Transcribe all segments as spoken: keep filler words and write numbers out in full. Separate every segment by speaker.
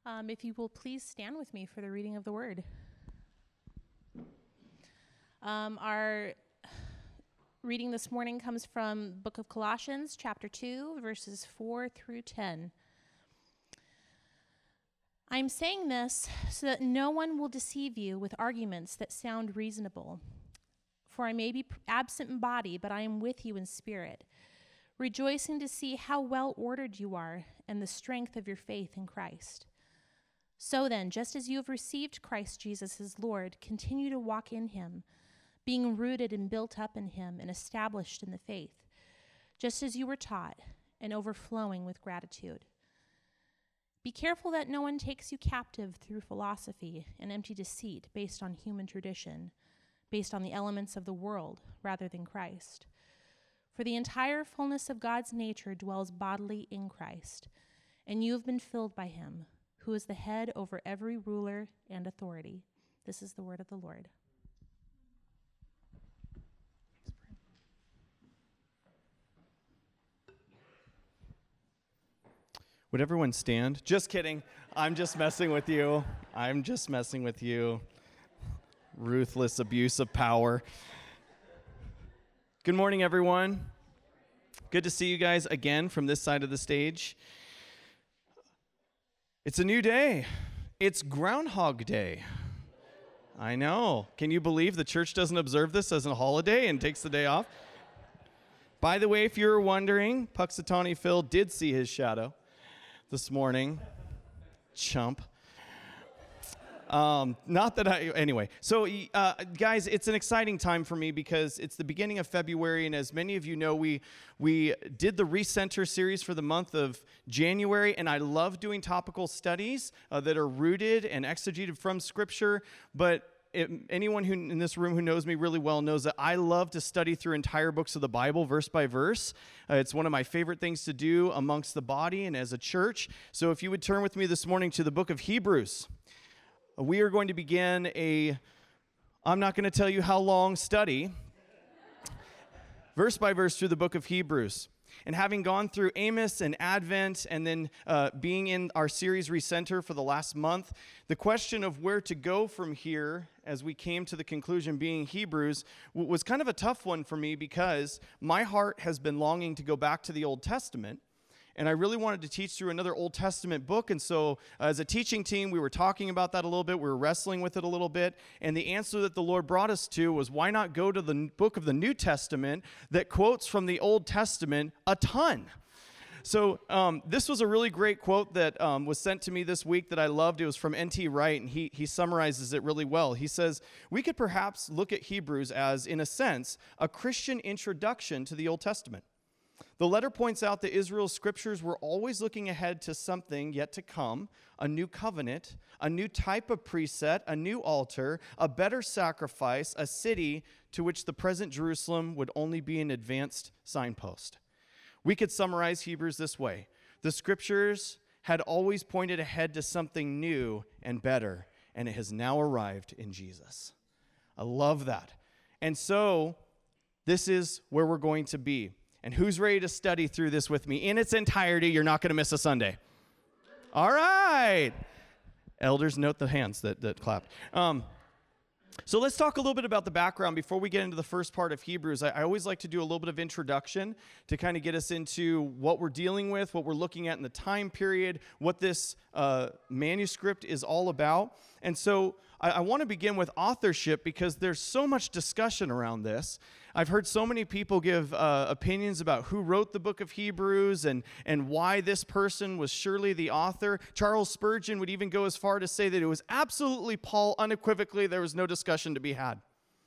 Speaker 1: Um, if you will please stand with me for the reading of the word. Um, our reading this morning comes from the book of Colossians, chapter two, verses four through ten. I am saying this so that no one will deceive you with arguments that sound reasonable. For I may be absent in body, but I am with you in spirit, rejoicing to see how well ordered you are and the strength of your faith in Christ. So then, just as you have received Christ Jesus as Lord, continue to walk in him, being rooted and built up in him and established in the faith, just as you were taught, and overflowing with gratitude. Be careful that no one takes you captive through philosophy and empty deceit based on human tradition, based on the elements of the world rather than Christ. For the entire fullness of God's nature dwells bodily in Christ, and you have been filled by him, who is the head over every ruler and authority. This is the word of the Lord.
Speaker 2: Would everyone stand? Just kidding. I'm just messing with you. I'm just messing with you. Ruthless abuse of power. Good morning, everyone. Good to see you guys again from this side of the stage. It's a new day. It's Groundhog Day. I know. Can you believe the church doesn't observe this as a holiday and takes the day off? By the way, if you were wondering, Puxatawny Phil did see his shadow this morning. Chump. Um, not that I, anyway. So, uh, guys, it's an exciting time for me because it's the beginning of February, and as many of you know, we we did the Recenter series for the month of January, and I love doing topical studies uh, that are rooted and exegeted from Scripture, but It, anyone who in this room who knows me really well knows that I love to study through entire books of the Bible, verse by verse. Uh, it's one of my favorite things to do amongst the body and as a church. So if you would turn with me this morning to the book of Hebrews, we are going to begin a, I'm not going to tell you how long study, verse by verse through the book of Hebrews. And having gone through Amos and Advent and then uh, being in our series Recenter for the last month, the question of where to go from here as we came to the conclusion being Hebrews w- was kind of a tough one for me because my heart has been longing to go back to the Old Testament. And I really wanted to teach through another Old Testament book. And so uh, as a teaching team, we were talking about that a little bit. We were wrestling with it a little bit. And the answer that the Lord brought us to was, why not go to the book of the New Testament that quotes from the Old Testament a ton? So um, this was a really great quote that um, was sent to me this week that I loved. It was from N T Wright, and he, he summarizes it really well. He says, we could perhaps look at Hebrews as, in a sense, a Christian introduction to the Old Testament. The letter points out that Israel's scriptures were always looking ahead to something yet to come, a new covenant, a new type of preset, a new altar, a better sacrifice, a city to which the present Jerusalem would only be an advanced signpost. We could summarize Hebrews this way. The scriptures had always pointed ahead to something new and better, and it has now arrived in Jesus. I love that. And so this is where we're going to be. And who's ready to study through this with me in its entirety? You're not going to miss a Sunday. All right. Elders, note the hands that, that clapped. Um, so let's talk a little bit about the background before we get into the first part of Hebrews. I, I always like to do a little bit of introduction to kind of get us into what we're dealing with, what we're looking at in the time period, what this uh, manuscript is all about. And so I, I want to begin with authorship because there's so much discussion around this. I've heard so many people give uh, opinions about who wrote the book of Hebrews and, and why this person was surely the author. Charles Spurgeon would even go as far to say that it was absolutely Paul, unequivocally. There was no discussion to be had.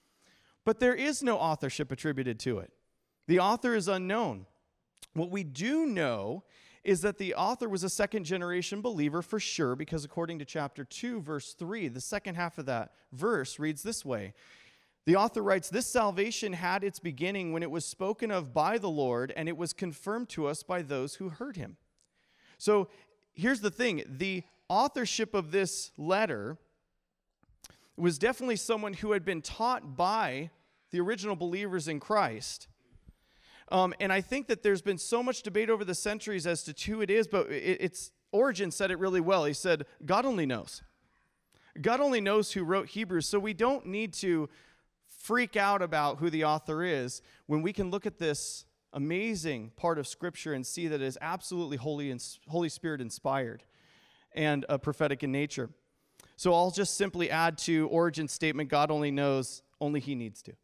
Speaker 2: But there is no authorship attributed to it. The author is unknown. What we do know is that the author was a second-generation believer for sure, because according to chapter two, verse three, the second half of that verse reads this way. The author writes, "This salvation had its beginning when it was spoken of by the Lord, and it was confirmed to us by those who heard him." So here's the thing. The authorship of this letter was definitely someone who had been taught by the original believers in Christ. Um, and I think that there's been so much debate over the centuries as to who it is, but it, it's Origen said it really well. He said, God only knows. God only knows who wrote Hebrews, so we don't need to freak out about who the author is when we can look at this amazing part of Scripture and see that it is absolutely Holy, and Holy Spirit inspired and uh, prophetic in nature. So I'll just simply add to Origen's statement, God only knows, only he needs to.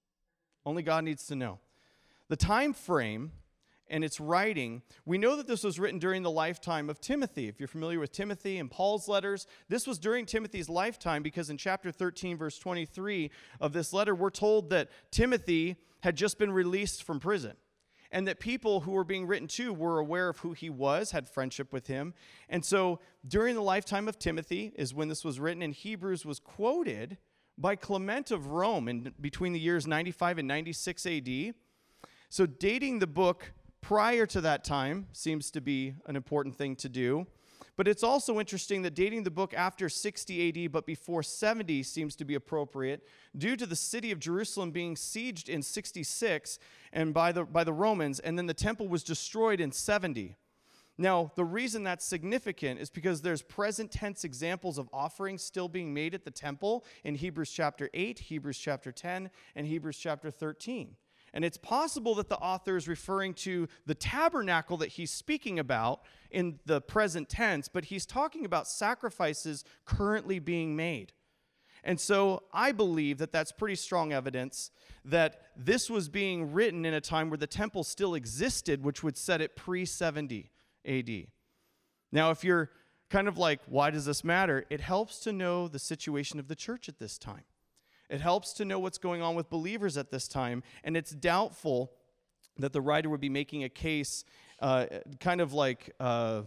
Speaker 2: Only God needs to know. The time frame and its writing, we know that this was written during the lifetime of Timothy. If you're familiar with Timothy and Paul's letters, this was during Timothy's lifetime because in chapter thirteen, verse twenty-three of this letter, we're told that Timothy had just been released from prison and that people who were being written to were aware of who he was, had friendship with him. And so during the lifetime of Timothy is when this was written, and Hebrews was quoted by Clement of Rome in between the years ninety-five and ninety-six A D. So dating the book prior to that time seems to be an important thing to do. But it's also interesting that dating the book after sixty A D but before seventy seems to be appropriate due to the city of Jerusalem being sieged in sixty-six and by the by the Romans, and then the temple was destroyed in seventy. Now, the reason that's significant is because there's present tense examples of offerings still being made at the temple in Hebrews chapter eight, Hebrews chapter ten, and Hebrews chapter thirteen. And it's possible that the author is referring to the tabernacle that he's speaking about in the present tense, but he's talking about sacrifices currently being made. And so I believe that that's pretty strong evidence that this was being written in a time where the temple still existed, which would set it pre seventy A D. Now, if you're kind of like, why does this matter? It helps to know the situation of the church at this time. It helps to know what's going on with believers at this time, and it's doubtful that the writer would be making a case uh, kind of like uh,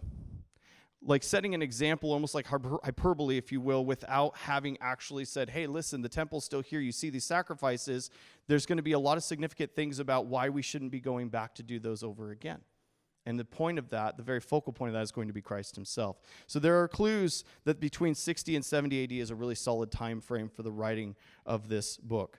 Speaker 2: like setting an example, almost like hyperbole, if you will, without having actually said, hey, listen, the temple's still here. You see these sacrifices. There's going to be a lot of significant things about why we shouldn't be going back to do those over again. And the point of that, the very focal point of that, is going to be Christ himself. So there are clues that between sixty and seventy A D is a really solid time frame for the writing of this book.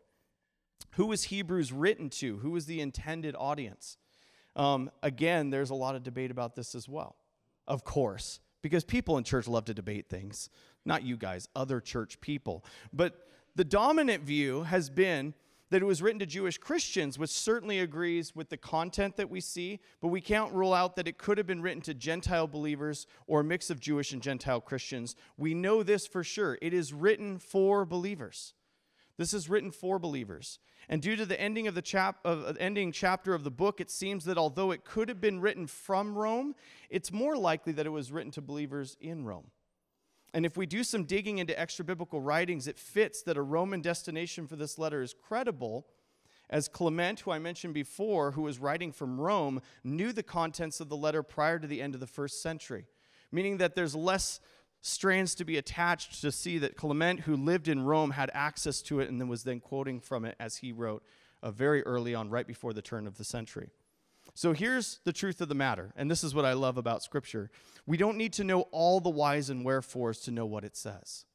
Speaker 2: Who was Hebrews written to? Who was the intended audience? Um, again, there's a lot of debate about this as well, of course, because people in church love to debate things. Not you guys, other church people. But the dominant view has been that it was written to Jewish Christians, which certainly agrees with the content that we see, but we can't rule out that it could have been written to Gentile believers or a mix of Jewish and Gentile Christians. We know this for sure. It is written for believers. This is written for believers. And due to the ending of the chap of uh, ending chapter of the book, it seems that although it could have been written from Rome, it's more likely that it was written to believers in Rome. And if we do some digging into extra-biblical writings, it fits that a Roman destination for this letter is credible, as Clement, who I mentioned before, who was writing from Rome, knew the contents of the letter prior to the end of the first century, meaning that there's less strands to be attached to see that Clement, who lived in Rome, had access to it and then was then quoting from it as he wrote uh, very early on, right before the turn of the century. So here's the truth of the matter, and this is what I love about Scripture. We don't need to know all the whys and wherefores to know what it says.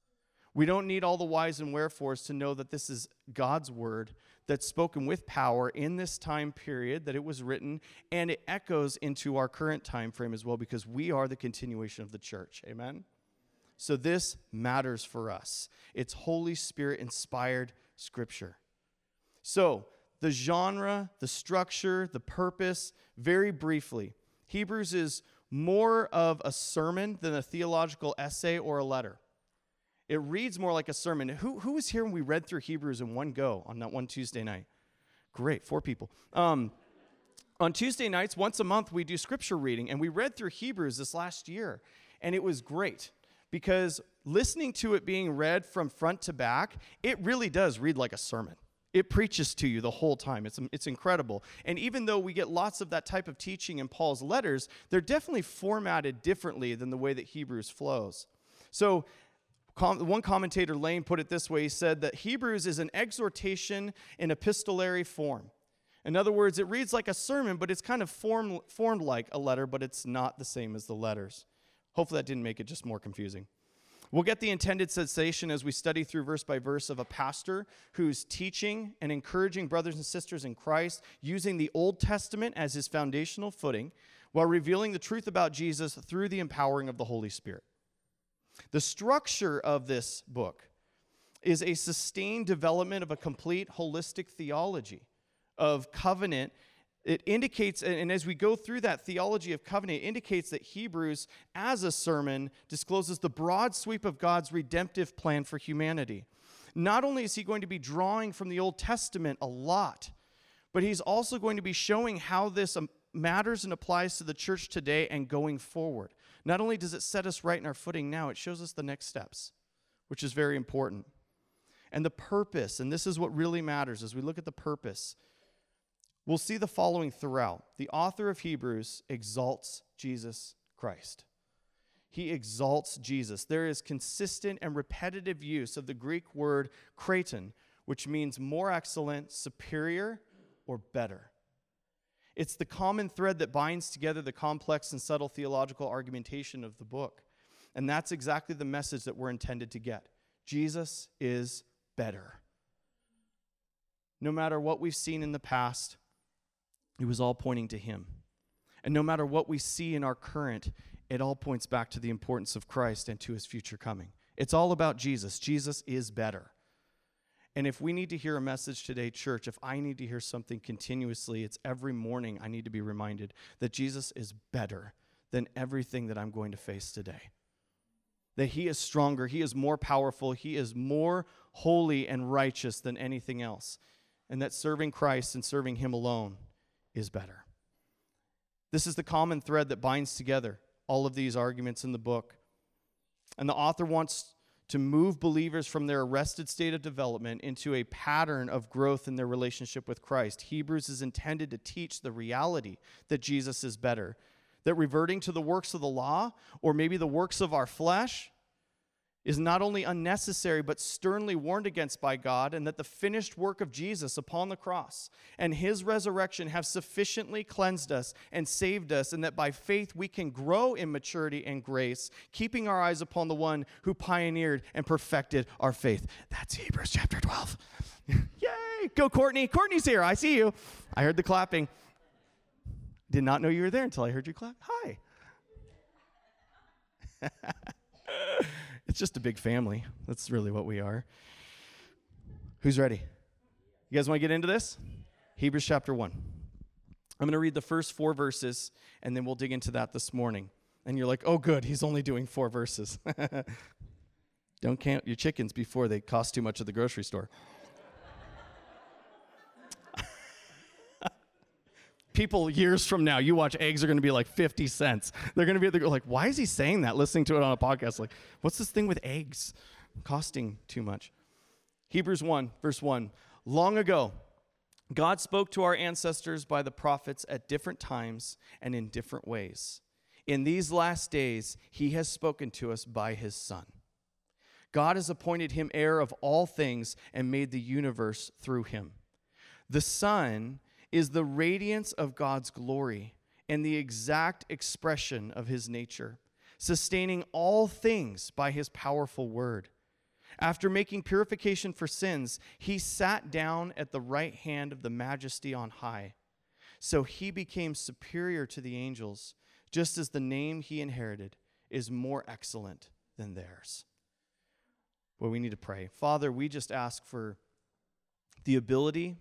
Speaker 2: We don't need all the whys and wherefores to know that this is God's word that's spoken with power in this time period that it was written, and it echoes into our current time frame as well, because we are the continuation of the church. Amen? So this matters for us. It's Holy Spirit-inspired Scripture. So the genre, the structure, the purpose, very briefly, Hebrews is more of a sermon than a theological essay or a letter. It reads more like a sermon. Who, who was here when we read through Hebrews in one go on that one Tuesday night? Great, four people. Um, on Tuesday nights, once a month, we do scripture reading, and we read through Hebrews this last year, and it was great because listening to it being read from front to back, it really does read like a sermon. It preaches to you the whole time. It's, it's incredible. And even though we get lots of that type of teaching in Paul's letters, they're definitely formatted differently than the way that Hebrews flows. So com- one commentator, Lane, put it this way. He said that Hebrews is an exhortation in epistolary form. In other words, it reads like a sermon, but it's kind of form, formed like a letter, but it's not the same as the letters. Hopefully that didn't make it just more confusing. We'll get the intended sensation as we study through verse by verse of a pastor who's teaching and encouraging brothers and sisters in Christ using the Old Testament as his foundational footing, while revealing the truth about Jesus through the empowering of the Holy Spirit. The structure of this book is a sustained development of a complete holistic theology of covenant. It indicates, and as we go through that theology of covenant, it indicates that Hebrews, as a sermon, discloses the broad sweep of God's redemptive plan for humanity. Not only is he going to be drawing from the Old Testament a lot, but he's also going to be showing how this matters and applies to the church today and going forward. Not only does it set us right in our footing now, it shows us the next steps, which is very important. And the purpose, and this is what really matters as we look at the purpose, we'll see the following throughout. The author of Hebrews exalts Jesus Christ. He exalts Jesus. There is consistent and repetitive use of the Greek word kraton, which means more excellent, superior, or better. It's the common thread that binds together the complex and subtle theological argumentation of the book. And that's exactly the message that we're intended to get. Jesus is better. No matter what we've seen in the past, it was all pointing to him. And no matter what we see in our current, it all points back to the importance of Christ and to his future coming. It's all about Jesus. Jesus is better. And if we need to hear a message today, church, if I need to hear something continuously, it's every morning I need to be reminded that Jesus is better than everything that I'm going to face today. That he is stronger, he is more powerful, he is more holy and righteous than anything else. And that serving Christ and serving him alone is better. This is the common thread that binds together all of these arguments in the book. And the author wants to move believers from their arrested state of development into a pattern of growth in their relationship with Christ. Hebrews is intended to teach the reality that Jesus is better, that reverting to the works of the law, or maybe the works of our flesh, is not only unnecessary, but sternly warned against by God, and that the finished work of Jesus upon the cross and his resurrection have sufficiently cleansed us and saved us, and that by faith we can grow in maturity and grace, keeping our eyes upon the one who pioneered and perfected our faith. That's Hebrews chapter twelve. Yay! Go, Courtney. Courtney's here. I see you. I heard the clapping. Did not know you were there until I heard you clap. Hi. It's just a big family. That's really what we are. Who's ready? You guys want to get into this? Hebrews chapter one. I'm going to read the first four verses, and then we'll dig into that this morning. And you're like, oh, good, he's only doing four verses. Don't count your chickens before they cost too much at the grocery store. People years from now, you watch eggs are going to be like fifty cents. They're going to be they're like, why is he saying that, listening to it on a podcast? Like, what's this thing with eggs costing too much? Hebrews one, verse one. Long ago, God spoke to our ancestors by the prophets at different times and in different ways. In these last days, he has spoken to us by his Son. God has appointed him heir of all things and made the universe through him. The Son is the radiance of God's glory and the exact expression of his nature, sustaining all things by his powerful word. After making purification for sins, he sat down at the right hand of the Majesty on high. So he became superior to the angels, just as the name he inherited is more excellent than theirs. Well, we need to pray. Father, we just ask for the ability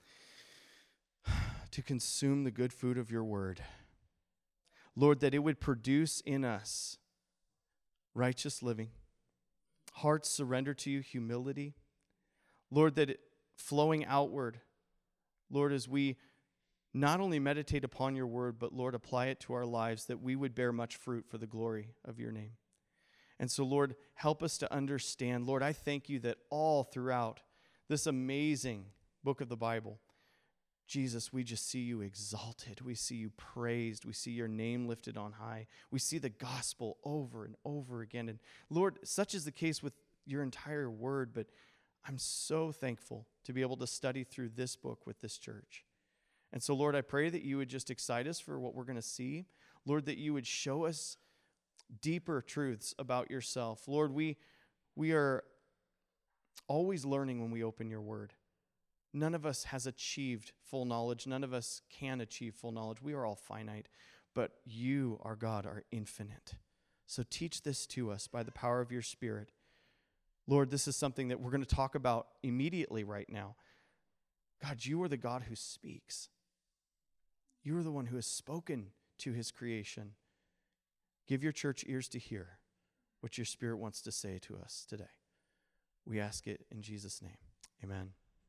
Speaker 2: to consume the good food of your word. Lord, that it would produce in us righteous living, hearts surrendered to you, humility. Lord, that it, flowing outward, Lord, as we not only meditate upon your word, but Lord, apply it to our lives, that we would bear much fruit for the glory of your name. And so, Lord, help us to understand. Lord, I thank you that all throughout this amazing book of the Bible, Jesus, we just see you exalted. We see you praised. We see your name lifted on high. We see the gospel over and over again. And Lord, such is the case with your entire word, but I'm so thankful to be able to study through this book with this church. And so, Lord, I pray that you would just excite us for what we're going to see. Lord, that you would show us deeper truths about yourself. Lord, we, we are always learning when we open your word. None of us has achieved full knowledge. None of us can achieve full knowledge. We are all finite. but you, our God, are infinite. So teach this to us by the power of your Spirit. Lord, this is something that we're going to talk about immediately right now. God, you are the God who speaks. You are the one who has spoken to his creation. Give your church ears to hear what your Spirit wants to say to us today. We ask it in Jesus' name. Amen.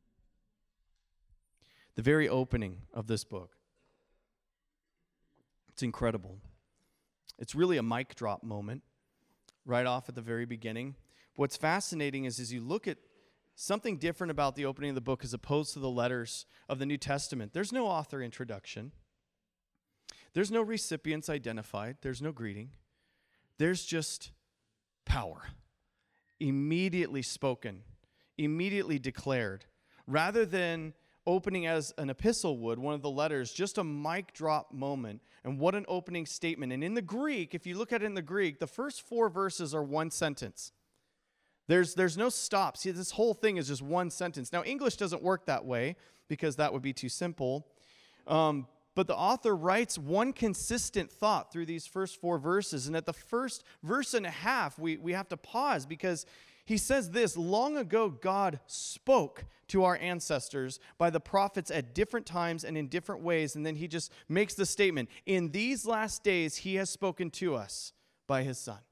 Speaker 2: The very opening of this book, it's incredible. It's really a mic drop moment right off at the very beginning. What's fascinating is as you look at something different about the opening of the book as opposed to the letters of the New Testament, there's no author introduction. There's no recipients identified. There's no greeting. There's just power. Immediately spoken, immediately declared. Rather than opening as an epistle would, one of the letters, just a mic drop moment. And what an opening statement. And in the Greek, if you look at it in the Greek, the first four verses are one sentence. There's, there's no stop. See, this whole thing is just one sentence. Now, English doesn't work that way because that would be too simple. Um, but the author writes one consistent thought through these first four verses. And at the first verse and a half, we, we have to pause because he says this: long ago, God spoke to our ancestors by the prophets at different times and in different ways. And then he just makes the statement, in these last days, he has spoken to us by his Son.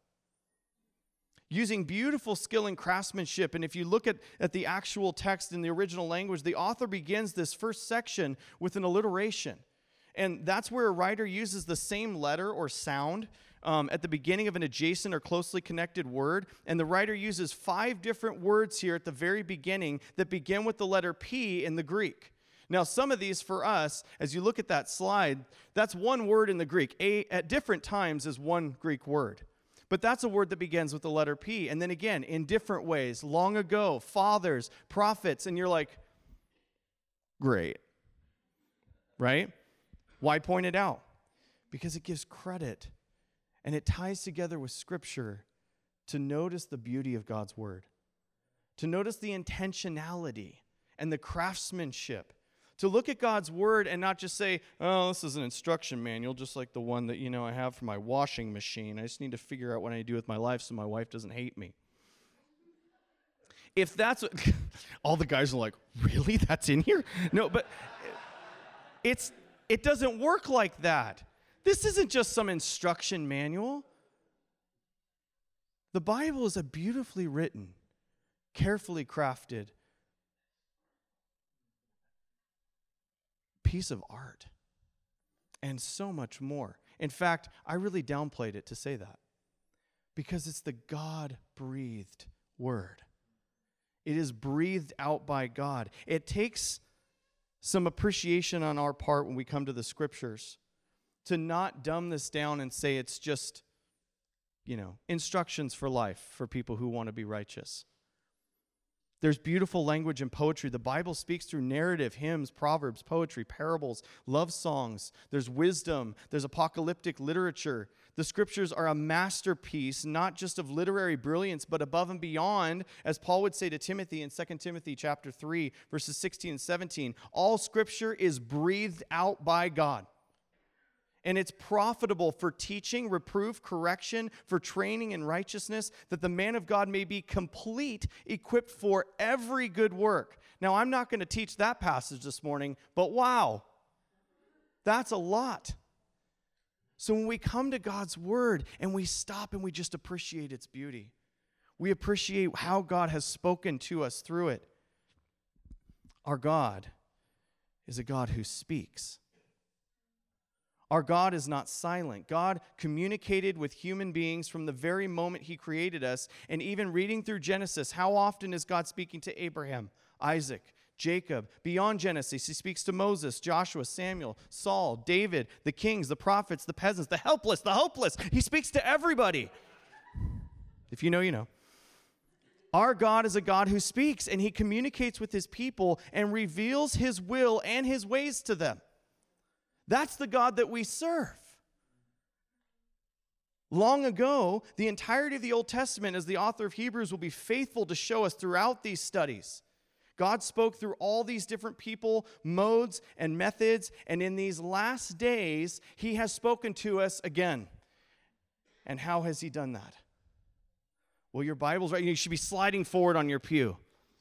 Speaker 2: Using beautiful skill and craftsmanship. And if you look at, at the actual text in the original language, the author begins this first section with an alliteration. And that's where a writer uses the same letter or sound um, at the beginning of an adjacent or closely connected word. And the writer uses five different words here at the very beginning that begin with the letter P in the Greek. Now, some of these for us, as you look at that slide, that's one word in the Greek. A at different times is one Greek word. But that's a word that begins with the letter P. And then again, in different ways, long ago, fathers, prophets, and you're like, great, right? Why point it out? Because it gives credit and it ties together with Scripture to notice the beauty of God's Word, to notice the intentionality and the craftsmanship, to look at God's Word and not just say, oh, this is an instruction manual, just like the one that, you know, I have for my washing machine. I just need to figure out what I do with my life so my wife doesn't hate me. If that's what, all the guys are like, really? That's in here? No, but it's, it doesn't work like that. This isn't just some instruction manual. The Bible is a beautifully written, carefully crafted piece of art, and so much more. In fact, I really downplayed it to say that because it's the God-breathed word. It is breathed out by God. It takes some appreciation on our part when we come to the Scriptures to not dumb this down and say it's just, you know, instructions for life for people who want to be righteous. There's beautiful language in poetry. The Bible speaks through narrative, hymns, proverbs, poetry, parables, love songs. There's wisdom. There's apocalyptic literature. The Scriptures are a masterpiece, not just of literary brilliance, but above and beyond, as Paul would say to Timothy in Second Timothy chapter three, verses sixteen and seventeen. All Scripture is breathed out by God. And it's profitable for teaching, reproof, correction, for training in righteousness, that the man of God may be complete, equipped for every good work. Now, I'm not going to teach that passage this morning, but wow, that's a lot. So when we come to God's word and we stop and we just appreciate its beauty, we appreciate how God has spoken to us through it. Our God is a God who speaks. Our God is not silent. God communicated with human beings from the very moment he created us. And even reading through Genesis, how often is God speaking to Abraham, Isaac, Jacob? Beyond Genesis, he speaks to Moses, Joshua, Samuel, Saul, David, the kings, the prophets, the peasants, the helpless, the hopeless. He speaks to everybody. If you know, you know. Our God is a God who speaks, and he communicates with his people and reveals his will and his ways to them. That's the God that we serve. Long ago, the entirety of the Old Testament, as the author of Hebrews will be faithful to show us throughout these studies, God spoke through all these different people, modes, and methods, and in these last days, he has spoken to us again. And how has he done that? Well, your Bible's right. You should be sliding forward on your pew.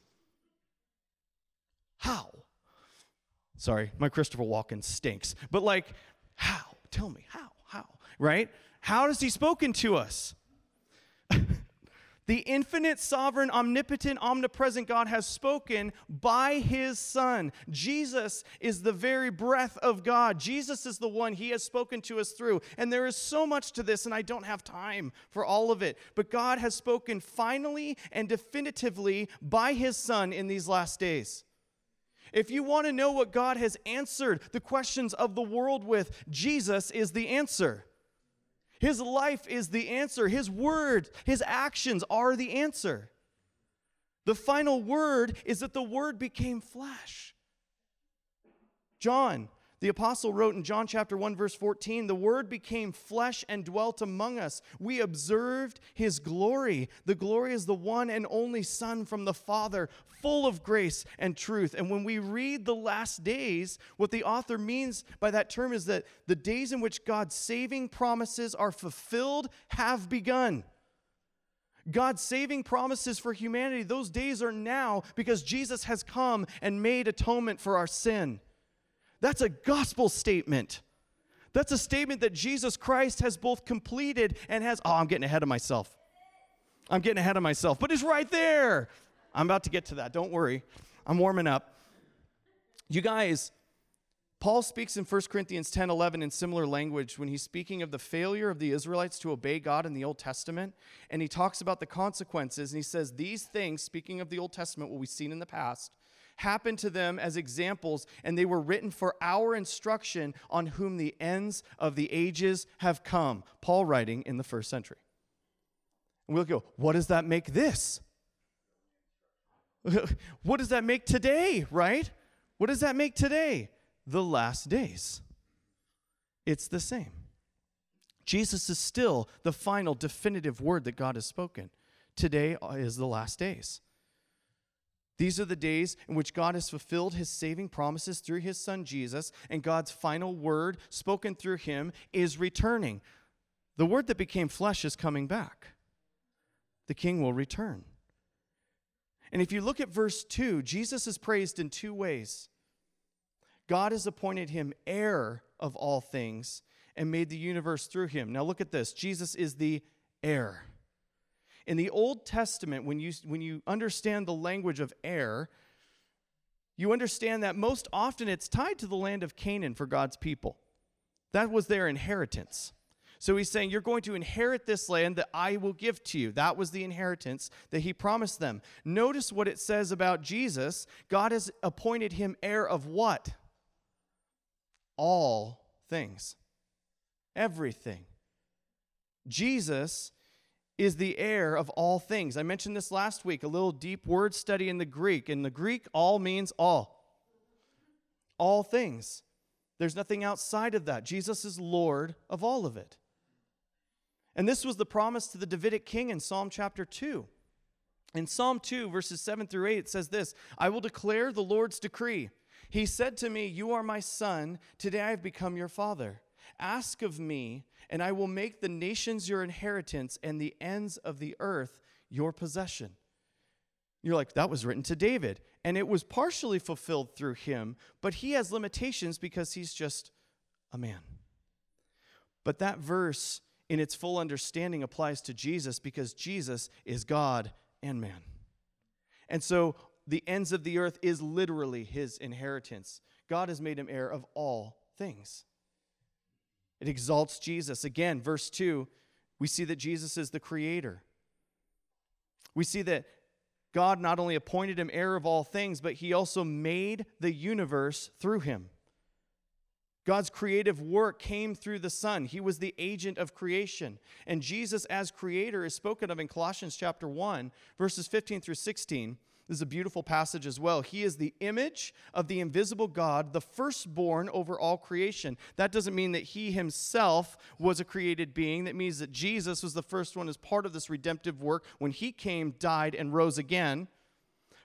Speaker 2: How? Sorry, my Christopher Walken stinks. But like, how? Tell me, how? How? Right? How has he spoken to us? The infinite, sovereign, omnipotent, omnipresent God has spoken by his Son. Jesus is the very breath of God. Jesus is the one he has spoken to us through. And there is so much to this, and I don't have time for all of it. But God has spoken finally and definitively by his Son in these last days. If you want to know what God has answered the questions of the world with, Jesus is the answer. His life is the answer. His words, his actions are the answer. The final word is that the Word became flesh. John, the apostle, wrote in John chapter one, verse fourteen, the Word became flesh and dwelt among us. We observed his glory. The glory is the one and only Son from the Father, full of grace and truth. And when we read the last days, what the author means by that term is that the days in which God's saving promises are fulfilled have begun. God's saving promises for humanity, those days are now because Jesus has come and made atonement for our sin. That's a gospel statement. That's a statement that Jesus Christ has both completed and has, oh, I'm getting ahead of myself. I'm getting ahead of myself, but it's right there. I'm about to get to that. Don't worry. I'm warming up. You guys, Paul speaks in First Corinthians ten eleven in similar language when he's speaking of the failure of the Israelites to obey God in the Old Testament. And he talks about the consequences. And he says, these things, speaking of the Old Testament, what we've seen in the past, happened to them as examples, and they were written for our instruction, on whom the ends of the ages have come. Paul writing in the first century. And we'll go, what does that make this? What does that make today, right? What does that make today? The last days. It's the same. Jesus is still the final definitive word that God has spoken. Today is the last days. These are the days in which God has fulfilled his saving promises through his Son Jesus, and God's final word spoken through him is returning. The word that became flesh is coming back. The King will return. And if you look at verse two, Jesus is praised in two ways. God has appointed him heir of all things and made the universe through him. Now look at this. Jesus is the heir. In the Old Testament, when you, when you understand the language of heir, you understand that most often it's tied to the land of Canaan for God's people. That was their inheritance. So he's saying, you're going to inherit this land that I will give to you. That was the inheritance that he promised them. Notice what it says about Jesus. God has appointed him heir of what? All things. Everything. Jesus is the heir of all things. I mentioned this last week, a little deep word study in the Greek. In the Greek, all means all. All things. There's nothing outside of that. Jesus is Lord of all of it. And this was the promise to the Davidic king in Psalm chapter two. In Psalm two, verses seven through eight, it says this, I will declare the Lord's decree. He said to me, you are my son. Today I have become your father. Ask of me, and I will make the nations your inheritance and the ends of the earth your possession. You're like, that was written to David. And it was partially fulfilled through him, but he has limitations because he's just a man. But that verse, in its full understanding, applies to Jesus because Jesus is God and man. And so the ends of the earth is literally his inheritance. God has made him heir of all things. It exalts Jesus. Again, verse two, we see that Jesus is the creator. We see that God not only appointed him heir of all things, but he also made the universe through him. God's creative work came through the Son. He was the agent of creation. And Jesus as creator is spoken of in Colossians chapter one, verses fifteen through sixteen. This is a beautiful passage as well. He is the image of the invisible God, the firstborn over all creation. That doesn't mean that he himself was a created being. That means that Jesus was the first one as part of this redemptive work when he came, died, and rose again.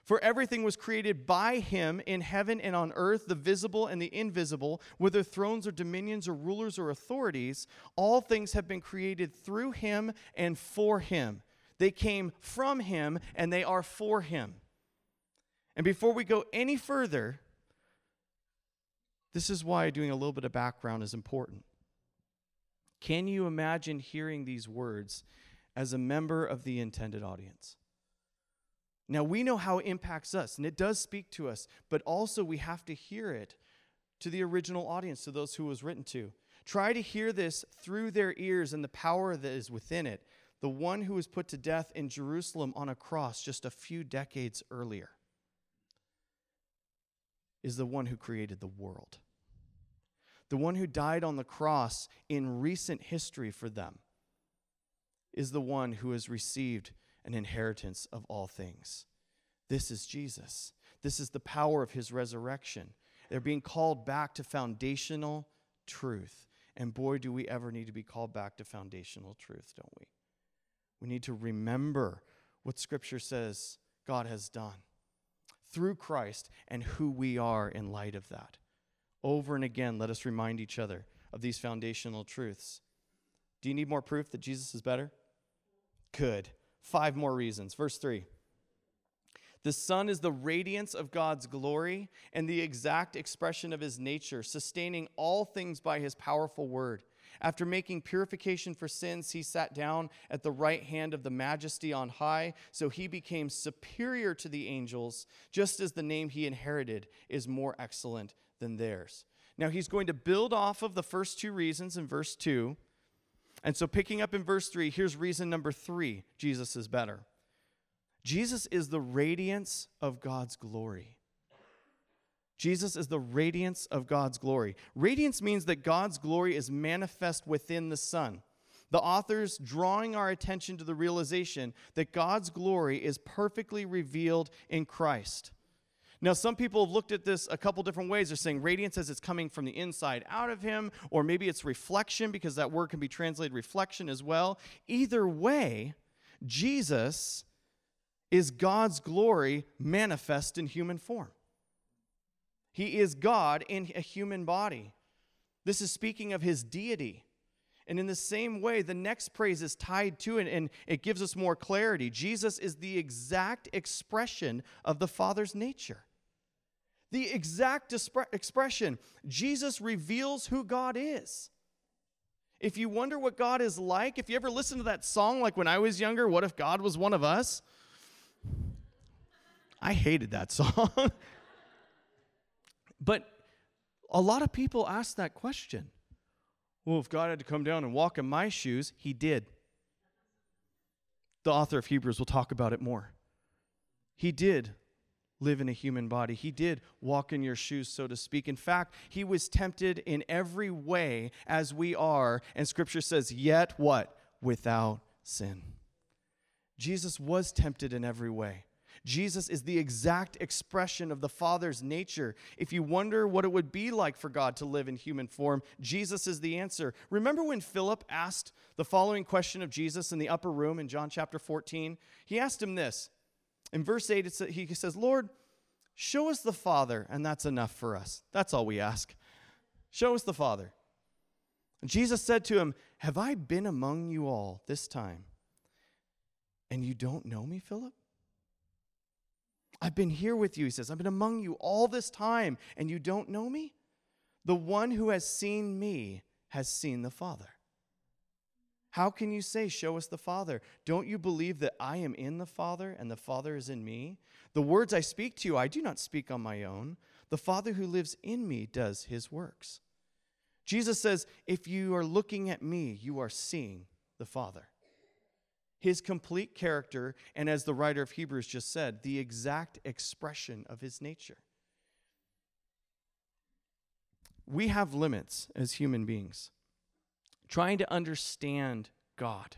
Speaker 2: For everything was created by him in heaven and on earth, the visible and the invisible, whether thrones or dominions or rulers or authorities. All things have been created through him and for him. They came from him and they are for him. And before we go any further, this is why doing a little bit of background is important. Can you imagine hearing these words as a member of the intended audience? Now, we know how it impacts us, and it does speak to us, but also we have to hear it to the original audience, to those who it was written to. Try to hear this through their ears and the power that is within it. The one who was put to death in Jerusalem on a cross just a few decades earlier is the one who created the world. The one who died on the cross in recent history for them is the one who has received an inheritance of all things. This is Jesus. This is the power of his resurrection. They're being called back to foundational truth. And boy, do we ever need to be called back to foundational truth, don't we? We need to remember what Scripture says God has done through Christ and who we are in light of that. Over and again, let us remind each other of these foundational truths. Do you need more proof that Jesus is better? Good. Five more reasons. Verse three. The Son is the radiance of God's glory and the exact expression of his nature, sustaining all things by his powerful word. After making purification for sins, he sat down at the right hand of the Majesty on high, so he became superior to the angels, just as the name he inherited is more excellent than theirs. Now he's going to build off of the first two reasons in verse two. And so picking up in verse three, here's reason number three, Jesus is better. Jesus is the radiance of God's glory. Jesus is the radiance of God's glory. Radiance means that God's glory is manifest within the Son. The author's drawing our attention to the realization that God's glory is perfectly revealed in Christ. Now, some people have looked at this a couple different ways. They're saying radiance as it's coming from the inside out of him, or maybe it's reflection, because that word can be translated reflection as well. Either way, Jesus is God's glory manifest in human form. He is God in a human body. This is speaking of his deity. And in the same way, the next praise is tied to it, and it gives us more clarity. Jesus is the exact expression of the Father's nature. The exact expre- expression. Jesus reveals who God is. If you wonder what God is like, if you ever listen to that song like when I was younger, What If God Was One of Us? I hated that song. But a lot of people ask that question. Well, if God had to come down and walk in my shoes, he did. The author of Hebrews will talk about it more. He did live in a human body. He did walk in your shoes, so to speak. In fact, he was tempted in every way as we are, and Scripture says, yet what? Without sin. Jesus was tempted in every way. Jesus is the exact expression of the Father's nature. If you wonder what it would be like for God to live in human form, Jesus is the answer. Remember when Philip asked the following question of Jesus in the upper room in John chapter fourteen? He asked him this. In verse eight, it's, he says, Lord, show us the Father, and that's enough for us. That's all we ask. Show us the Father. And Jesus said to him, have I been among you all this time, and you don't know me, Philip? I've been here with you, he says. I've been among you all this time, and you don't know me? The one who has seen me has seen the Father. How can you say, show us the Father? Don't you believe that I am in the Father, and the Father is in me? The words I speak to you, I do not speak on my own. The Father who lives in me does his works. Jesus says, if you are looking at me, you are seeing the Father. His complete character, and as the writer of Hebrews just said, the exact expression of his nature. We have limits as human beings. Trying to understand God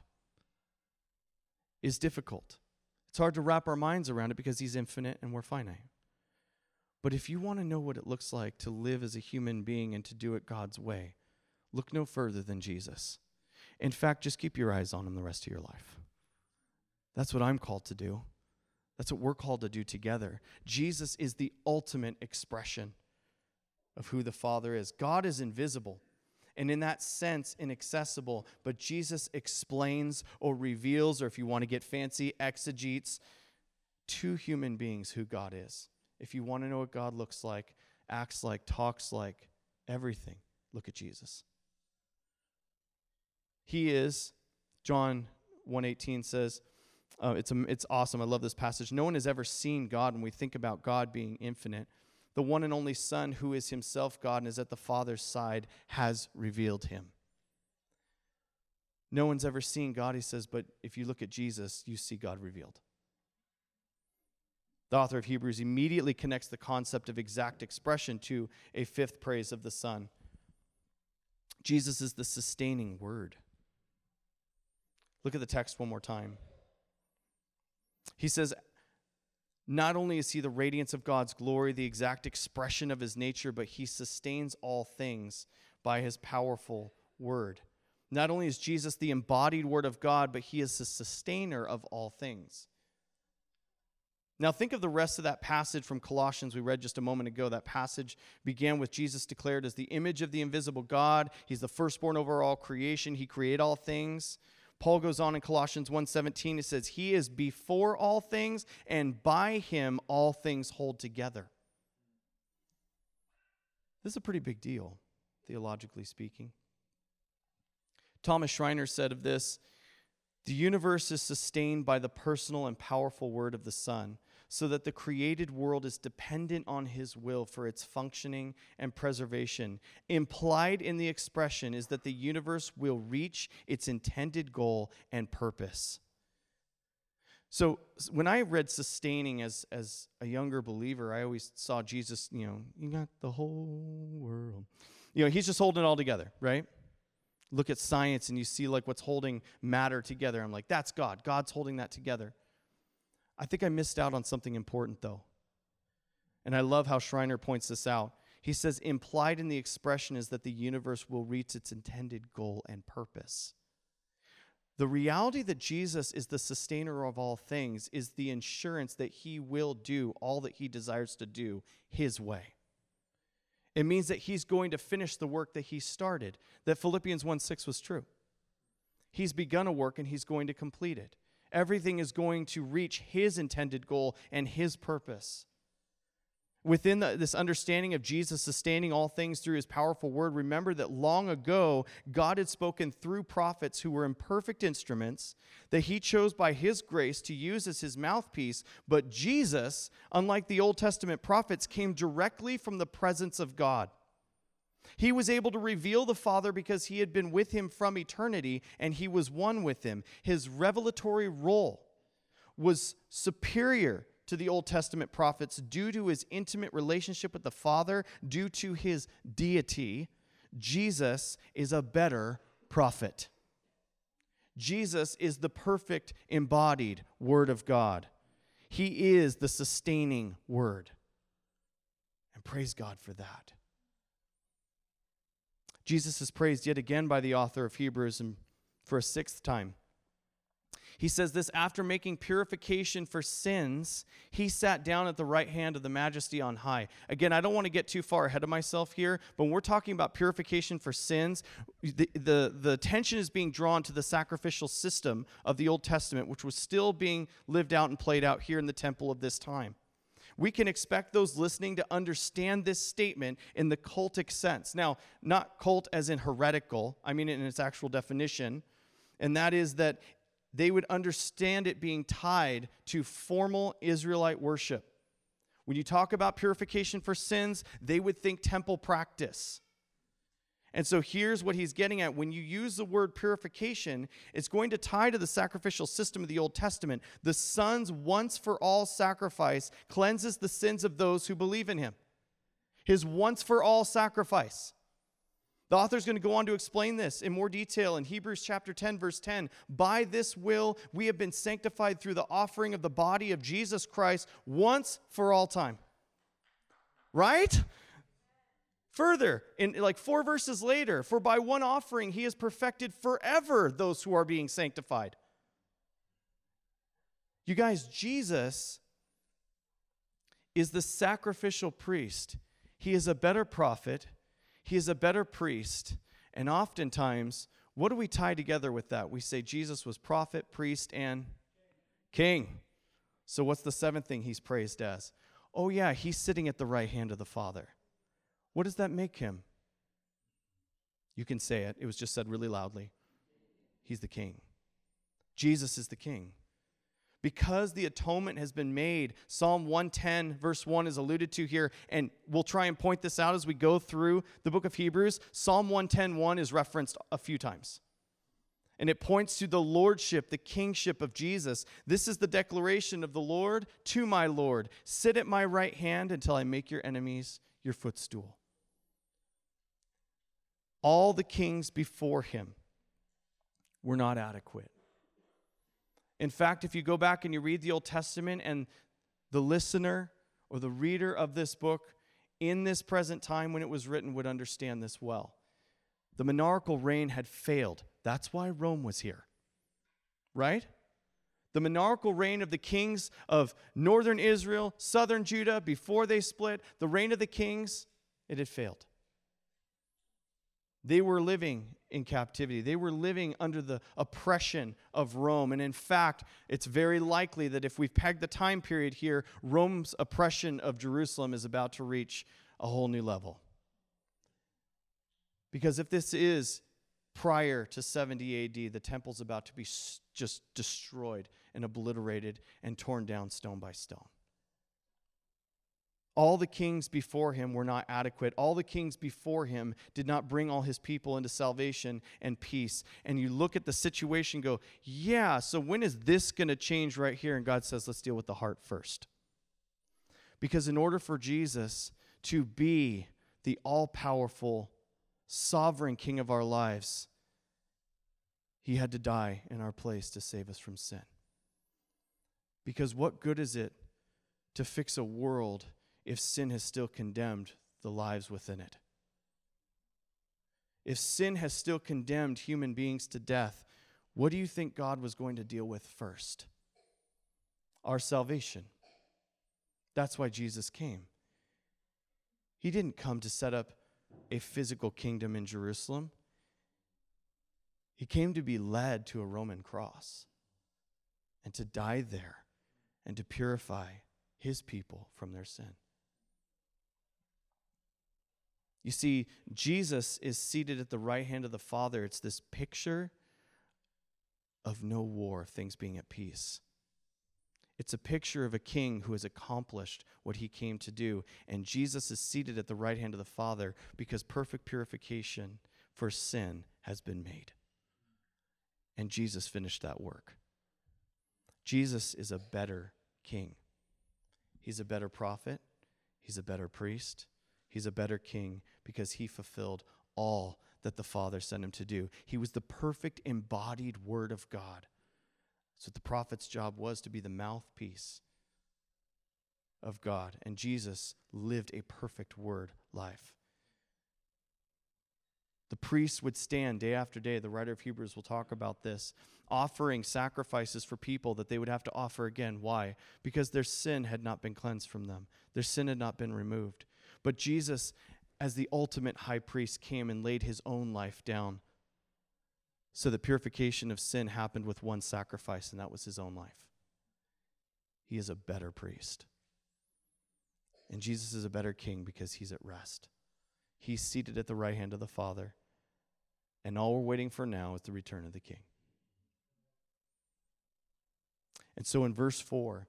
Speaker 2: is difficult. It's hard to wrap our minds around it because he's infinite and we're finite. But if you want to know what it looks like to live as a human being and to do it God's way, look no further than Jesus. In fact, just keep your eyes on him the rest of your life. That's what I'm called to do. That's what we're called to do together. Jesus is the ultimate expression of who the Father is. God is invisible, and in that sense, inaccessible, but Jesus explains or reveals, or if you want to get fancy, exegetes to human beings who God is. If you want to know what God looks like, acts like, talks like, everything, look at Jesus. He is, John one eighteen says, uh, it's, a, it's awesome, I love this passage. No one has ever seen God when we think about God being infinite. The one and only Son, who is himself God and is at the Father's side, has revealed him. No one's ever seen God, he says, but if you look at Jesus, you see God revealed. The author of Hebrews immediately connects the concept of exact expression to a fifth praise of the Son. Jesus is the sustaining word. Look at the text one more time. He says, not only is he the radiance of God's glory, the exact expression of his nature, but he sustains all things by his powerful word. Not only is Jesus the embodied word of God, but he is the sustainer of all things. Now think of the rest of that passage from Colossians we read just a moment ago. That passage began with Jesus declared as the image of the invisible God. He's the firstborn over all creation. He created all things. Paul goes on in Colossians one seventeen, it says, he is before all things, and by him all things hold together. This is a pretty big deal, theologically speaking. Thomas Schreiner said of this, the universe is sustained by the personal and powerful word of the Son, so that the created world is dependent on his will for its functioning and preservation. Implied in the expression is that the universe will reach its intended goal and purpose. So when I read sustaining as, as a younger believer, I always saw Jesus, you know, you got the whole world. You know, he's just holding it all together, right? Look at science and you see like what's holding matter together. I'm like, that's God. God's holding that together. I think I missed out on something important, though. And I love how Schreiner points this out. He says, implied in the expression is that the universe will reach its intended goal and purpose. The reality that Jesus is the sustainer of all things is the assurance that he will do all that he desires to do his way. It means that he's going to finish the work that he started, that Philippians one six was true. He's begun a work and he's going to complete it. Everything is going to reach his intended goal and his purpose. Within the, this understanding of Jesus sustaining all things through his powerful word, remember that long ago, God had spoken through prophets who were imperfect instruments that he chose by his grace to use as his mouthpiece. But Jesus, unlike the Old Testament prophets, came directly from the presence of God. He was able to reveal the Father because he had been with him from eternity and he was one with him. His revelatory role was superior to the Old Testament prophets due to his intimate relationship with the Father, due to his deity. Jesus is a better prophet. Jesus is the perfect embodied Word of God. He is the sustaining Word. And praise God for that. Jesus is praised yet again by the author of Hebrews and for a sixth time. He says this, after making purification for sins, he sat down at the right hand of the Majesty on high. Again, I don't want to get too far ahead of myself here, but when we're talking about purification for sins, the, the, the attention is being drawn to the sacrificial system of the Old Testament, which was still being lived out and played out here in the temple of this time. We can expect those listening to understand this statement in the cultic sense. Now, not cult as in heretical, I mean it in its actual definition, and that is that they would understand it being tied to formal Israelite worship. When you talk about purification for sins, they would think temple practice. And so here's what he's getting at. When you use the word purification, it's going to tie to the sacrificial system of the Old Testament. The Son's once-for-all sacrifice cleanses the sins of those who believe in him. His once-for-all sacrifice. The author is going to go on to explain this in more detail in Hebrews chapter ten, verse ten. By this will we have been sanctified through the offering of the body of Jesus Christ once for all time. Right? Further, in like four verses later, for by one offering he has perfected forever those who are being sanctified. You guys, Jesus is the sacrificial priest. He is a better prophet. He is a better priest. And oftentimes, what do we tie together with that? We say Jesus was prophet, priest, and king. So what's the seventh thing he's praised as? Oh yeah, he's sitting at the right hand of the Father. What does that make him? You can say it. It was just said really loudly. He's the king. Jesus is the king. Because the atonement has been made, Psalm one ten verse one is alluded to here, and we'll try and point this out as we go through the book of Hebrews. Psalm one ten one is referenced a few times. And it points to the lordship, the kingship of Jesus. This is the declaration of the Lord to my Lord. Sit at my right hand until I make your enemies your footstool. All the kings before him were not adequate. In fact, if you go back and you read the Old Testament, and the listener or the reader of this book in this present time when it was written would understand this well. The monarchical reign had failed. That's why Rome was here, right? The monarchical reign of the kings of northern Israel, southern Judah, before they split, the reign of the kings, it had failed. They were living in captivity. They were living under the oppression of Rome. And in fact, it's very likely that if we've pegged the time period here, Rome's oppression of Jerusalem is about to reach a whole new level. Because if this is prior to seventy A D, the temple's about to be just destroyed and obliterated and torn down stone by stone. All the kings before him were not adequate. All the kings before him did not bring all his people into salvation and peace. And you look at the situation and go, yeah, so when is this going to change right here? And God says, let's deal with the heart first. Because in order for Jesus to be the all-powerful, sovereign king of our lives, he had to die in our place to save us from sin. Because what good is it to fix a world if sin has still condemned the lives within it? If sin has still condemned human beings to death, what do you think God was going to deal with first? Our salvation. That's why Jesus came. He didn't come to set up a physical kingdom in Jerusalem. He came to be led to a Roman cross and to die there and to purify his people from their sin. You see, Jesus is seated at the right hand of the Father. It's this picture of no war, of things being at peace. It's a picture of a king who has accomplished what he came to do. And Jesus is seated at the right hand of the Father because perfect purification for sin has been made. And Jesus finished that work. Jesus is a better king. He's a better prophet. He's a better priest. He's a better king because he fulfilled all that the Father sent him to do. He was the perfect embodied word of God. So the prophet's job was to be the mouthpiece of God. And Jesus lived a perfect word life. The priests would stand day after day, the writer of Hebrews will talk about this, offering sacrifices for people that they would have to offer again. Why? Because their sin had not been cleansed from them. Their sin had not been removed. But Jesus, as the ultimate high priest, came and laid his own life down. So the purification of sin happened with one sacrifice, and that was his own life. He is a better priest. And Jesus is a better king because he's at rest. He's seated at the right hand of the Father. And all we're waiting for now is the return of the King. And so in verse four,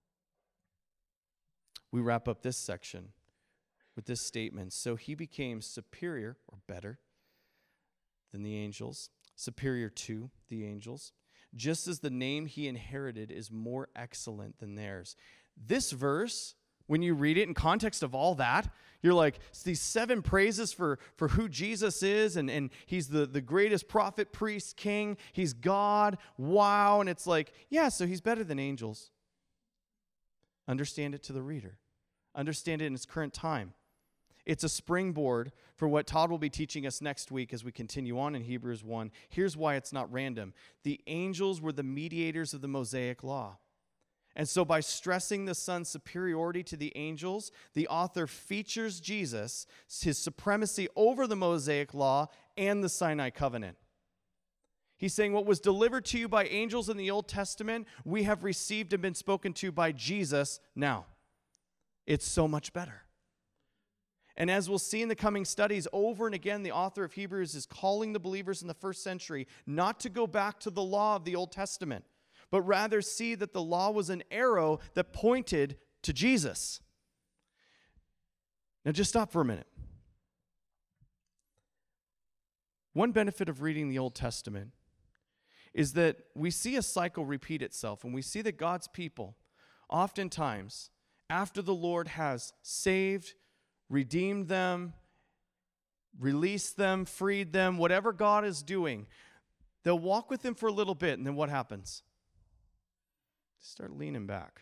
Speaker 2: we wrap up this section with this statement. So he became superior, or better, than the angels, superior to the angels, just as the name he inherited is more excellent than theirs. This verse, when you read it in context of all that, you're like, it's these seven praises for, for who Jesus is, and, and he's the, the greatest prophet, priest, king, he's God, wow, and it's like, yeah, so he's better than angels. Understand it to the reader. Understand it in its current time. It's a springboard for what Todd will be teaching us next week as we continue on in Hebrews one. Here's why it's not random. The angels were the mediators of the Mosaic law. And so by stressing the Son's superiority to the angels, the author features Jesus, his supremacy over the Mosaic law and the Sinai covenant. He's saying what was delivered to you by angels in the Old Testament, we have received and been spoken to by Jesus now. It's so much better. And as we'll see in the coming studies, over and again, the author of Hebrews is calling the believers in the first century not to go back to the law of the Old Testament, but rather see that the law was an arrow that pointed to Jesus. Now just stop for a minute. One benefit of reading the Old Testament is that we see a cycle repeat itself, and we see that God's people, oftentimes, after the Lord has saved, redeemed them, released them, freed them, whatever God is doing, they'll walk with him for a little bit, and then what happens? They start leaning back.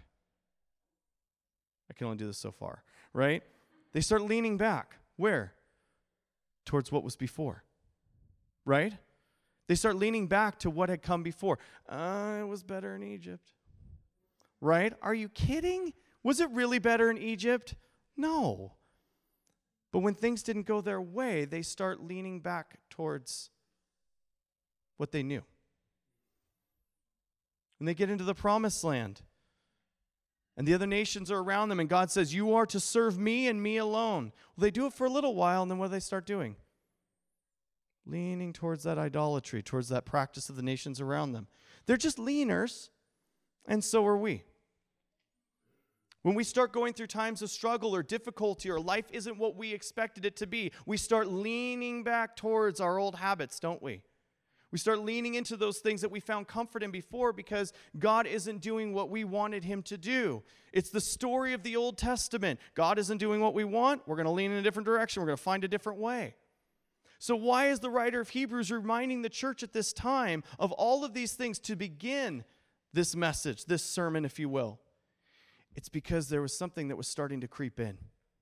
Speaker 2: I can only do this so far, right? They start leaning back. Where? Towards what was before, right? They start leaning back to what had come before. Uh, it was better in Egypt, right? Are you kidding? Was it really better in Egypt? No. But when things didn't go their way, they start leaning back towards what they knew. When they get into the promised land, and the other nations are around them, and God says, you are to serve me and me alone. Well, they do it for a little while, and then what do they start doing? Leaning towards that idolatry, towards that practice of the nations around them. They're just leaners, and so are we. When we start going through times of struggle or difficulty, or life isn't what we expected it to be, we start leaning back towards our old habits, don't we? We start leaning into those things that we found comfort in before because God isn't doing what we wanted him to do. It's the story of the Old Testament. God isn't doing what we want. We're going to lean in a different direction. We're going to find a different way. So why is the writer of Hebrews reminding the church at this time of all of these things to begin this message, this sermon, if you will? It's because there was something that was starting to creep in.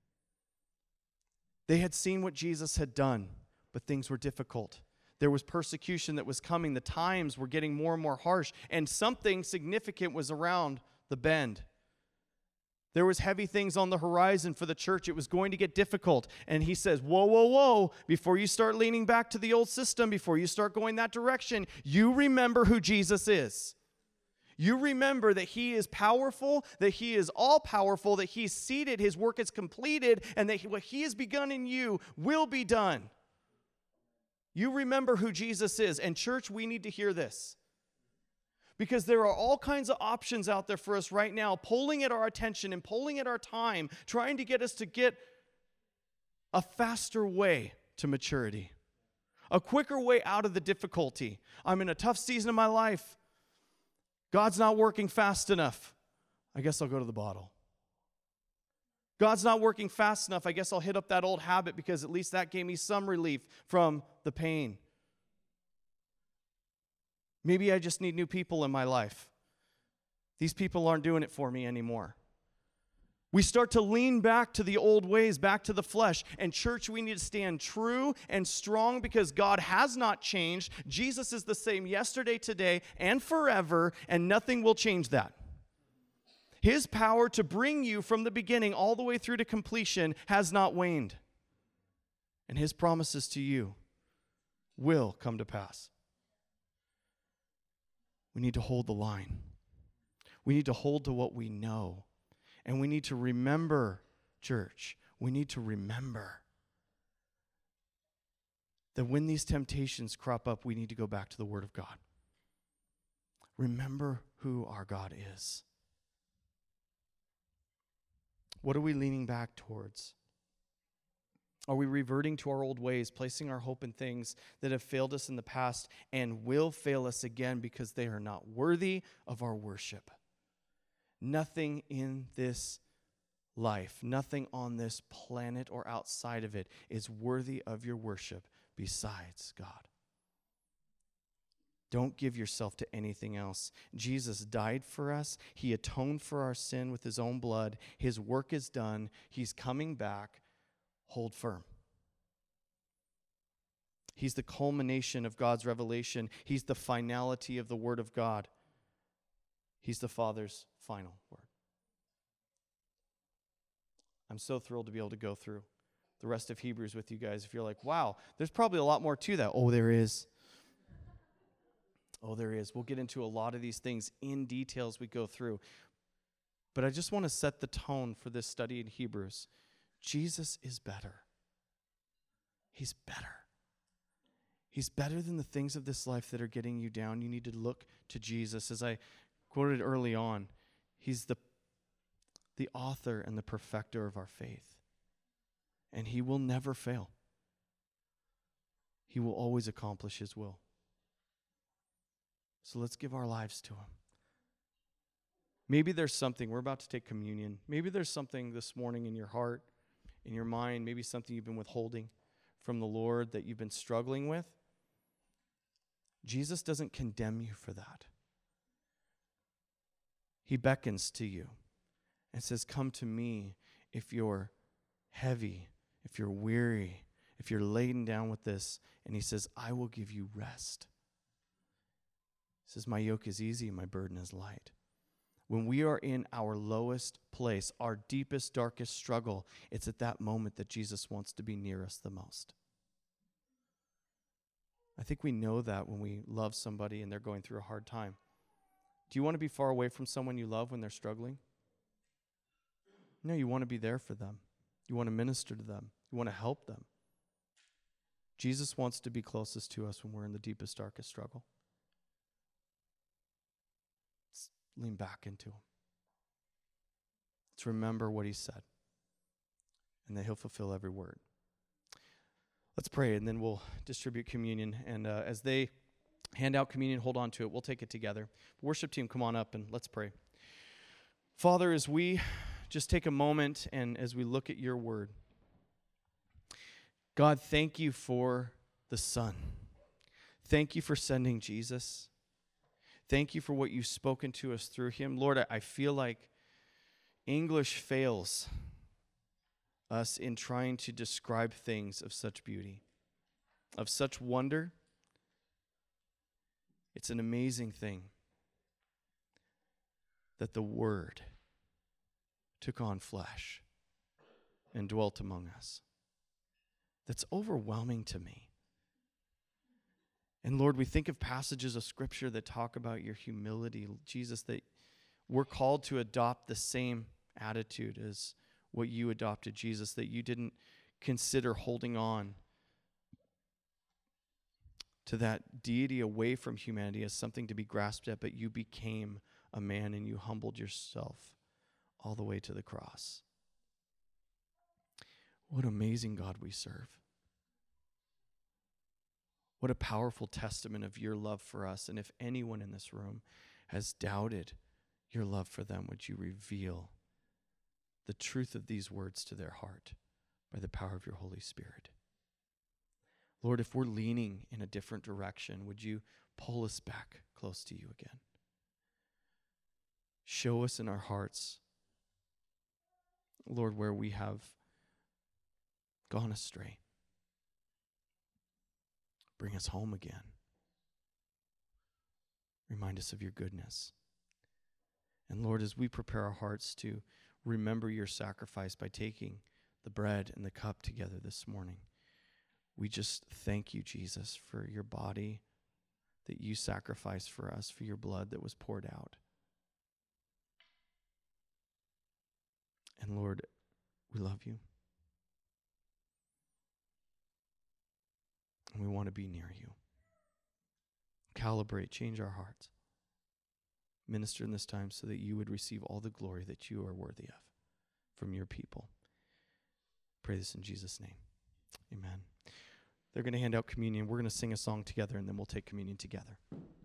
Speaker 2: They had seen what Jesus had done, but things were difficult. There was persecution that was coming. The times were getting more and more harsh, and something significant was around the bend. There was heavy things on the horizon for the church. It was going to get difficult. And he says, whoa, whoa, whoa, before you start leaning back to the old system, before you start going that direction, you remember who Jesus is. You remember that he is powerful, that he is all-powerful, that he's seated, his work is completed, and that what he has begun in you will be done. You remember who Jesus is. And church, we need to hear this. Because there are all kinds of options out there for us right now, pulling at our attention and pulling at our time, trying to get us to get a faster way to maturity, a quicker way out of the difficulty. I'm in a tough season of my life. God's not working fast enough. I guess I'll go to the bottle. God's not working fast enough. I guess I'll hit up that old habit because at least that gave me some relief from the pain. Maybe I just need new people in my life. These people aren't doing it for me anymore. We start to lean back to the old ways, back to the flesh. And church, we need to stand true and strong because God has not changed. Jesus is the same yesterday, today, and forever, and nothing will change that. His power to bring you from the beginning all the way through to completion has not waned. And his promises to you will come to pass. We need to hold the line. We need to hold to what we know. And we need to remember, church, we need to remember that when these temptations crop up, we need to go back to the Word of God. Remember who our God is. What are we leaning back towards? Are we reverting to our old ways, placing our hope in things that have failed us in the past and will fail us again because they are not worthy of our worship? Nothing in this life, nothing on this planet or outside of it is worthy of your worship besides God. Don't give yourself to anything else. Jesus died for us. He atoned for our sin with his own blood. His work is done. He's coming back. Hold firm. He's the culmination of God's revelation. He's the finality of the Word of God. He's the Father's final word. I'm so thrilled to be able to go through the rest of Hebrews with you guys. If you're like, wow, there's probably a lot more to that. Oh, there is. Oh, there is. We'll get into a lot of these things in detail as we go through. But I just want to set the tone for this study in Hebrews. Jesus is better. He's better. He's better than the things of this life that are getting you down. You need to look to Jesus. As I quoted early on, he's the, the author and the perfecter of our faith. And he will never fail. He will always accomplish his will. So let's give our lives to him. Maybe there's something, we're about to take communion. Maybe there's something this morning in your heart, in your mind, maybe something you've been withholding from the Lord that you've been struggling with. Jesus doesn't condemn you for that. He beckons to you and says, come to me if you're heavy, if you're weary, if you're laden down with this. And he says, I will give you rest. He says, my yoke is easy and my burden is light. When we are in our lowest place, our deepest, darkest struggle, it's at that moment that Jesus wants to be near us the most. I think we know that when we love somebody and they're going through a hard time. Do you want to be far away from someone you love when they're struggling? No, you want to be there for them. You want to minister to them. You want to help them. Jesus wants to be closest to us when we're in the deepest, darkest struggle. Let's lean back into him. Let's remember what he said, and that he'll fulfill every word. Let's pray, and then we'll distribute communion. And uh, as they hand out communion, hold on to it. We'll take it together. Worship team, come on up, and let's pray. Father, as we just take a moment and as we look at your word, God, thank you for the Son. Thank you for sending Jesus. Thank you for what you've spoken to us through him. Lord, I, I feel like English fails us in trying to describe things of such beauty, of such wonder. It's an amazing thing that the Word took on flesh and dwelt among us. That's overwhelming to me. And Lord, we think of passages of Scripture that talk about your humility, Jesus, that we're called to adopt the same attitude as what you adopted, Jesus, that you didn't consider holding on to that deity away from humanity as something to be grasped at, but you became a man and you humbled yourself all the way to the cross. What amazing God we serve. What a powerful testament of your love for us. And if anyone in this room has doubted your love for them, would you reveal the truth of these words to their heart by the power of your Holy Spirit? Lord, if we're leaning in a different direction, would you pull us back close to you again? Show us in our hearts, Lord, where we have gone astray. Bring us home again. Remind us of your goodness. And Lord, as we prepare our hearts to remember your sacrifice by taking the bread and the cup together this morning, we just thank you, Jesus, for your body that you sacrificed for us, for your blood that was poured out. And Lord, we love you. And we want to be near you. Calibrate, change our hearts. Minister in this time so that you would receive all the glory that you are worthy of from your people. Pray this in Jesus' name. Amen. They're going to hand out communion. We're going to sing a song together, and then we'll take communion together.